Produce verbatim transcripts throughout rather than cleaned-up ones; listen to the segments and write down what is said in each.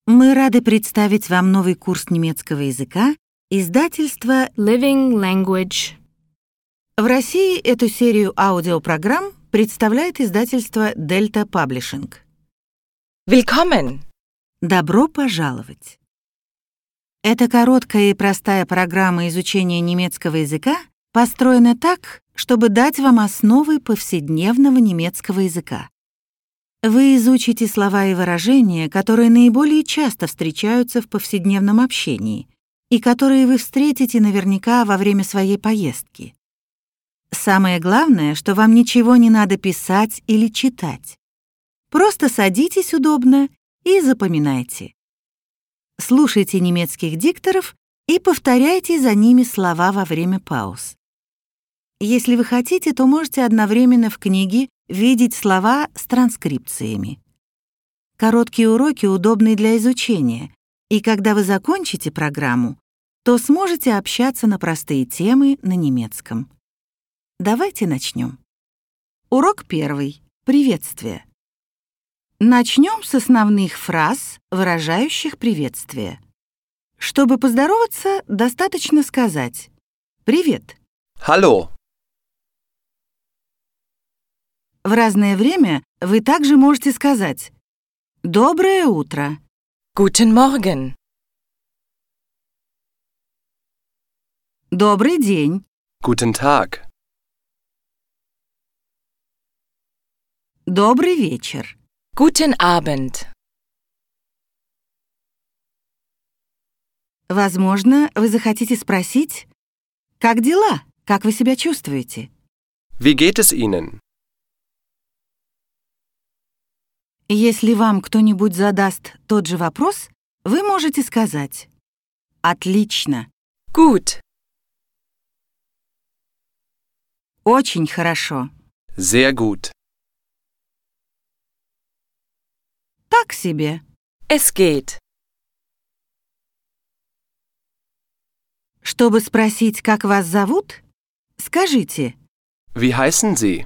Мы рады представить вам новый курс немецкого языка издательства Living Language. В России эту серию аудиопрограмм представляет издательство Delta Publishing. Willkommen! Добро пожаловать! Эта короткая и простая программа изучения немецкого языка построена так, чтобы дать вам основы повседневного немецкого языка. Вы изучите слова и выражения, которые наиболее часто встречаются в повседневном общении и которые вы встретите наверняка во время своей поездки. Самое главное, что вам ничего не надо писать или читать. Просто садитесь удобно и запоминайте. Слушайте немецких дикторов и повторяйте за ними слова во время пауз. Если вы хотите, то можете одновременно в книге видеть слова с транскрипциями. Короткие уроки удобны для изучения, и когда вы закончите программу, то сможете общаться на простые темы на немецком. Давайте начнем. Урок первый. Приветствие. Начнем с основных фраз, выражающих приветствие. Чтобы поздороваться, достаточно сказать «Привет». Hallo. В разное время вы также можете сказать «Доброе утро», Guten Morgen! «Добрый день», Guten Tag. «Добрый вечер». Guten Abend! Возможно, вы захотите спросить «Как дела? Как вы себя чувствуете?» Wie geht es Ihnen? Если вам кто-нибудь задаст тот же вопрос, вы можете сказать «Отлично», Gut! «Очень хорошо», Sehr gut. «Так себе». Es geht! Чтобы спросить, как вас зовут, скажите Wie heißen Sie?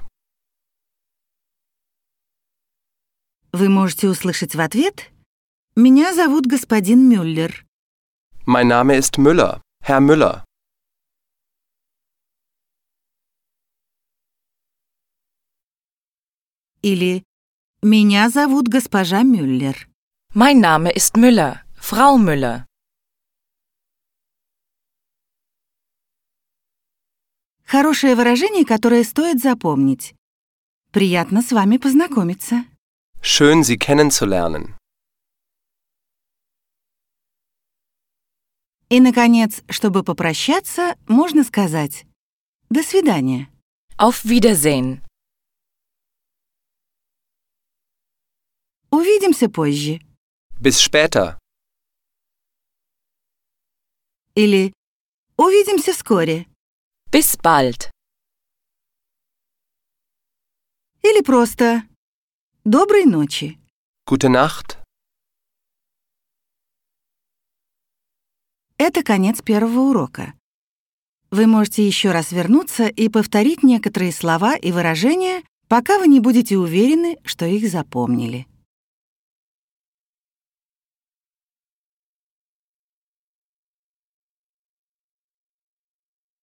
Вы можете услышать в ответ «Меня зовут господин Мюллер». Mein Name ist Müller. Herr Müller. Или «Меня зовут госпожа Мюллер». Mein Name ist Müller, Frau Müller. Хорошее выражение, которое стоит запомнить. Приятно с вами познакомиться. Schön, Sie kennenzulernen. И, наконец, чтобы попрощаться, можно сказать «До свидания». Auf Wiedersehen! Увидимся позже. Bis später. Или увидимся вскоре. Bis bald! Или просто доброй ночи. Gute Nacht. Это конец первого урока. Вы можете еще раз вернуться и повторить некоторые слова и выражения, пока вы не будете уверены, что их запомнили.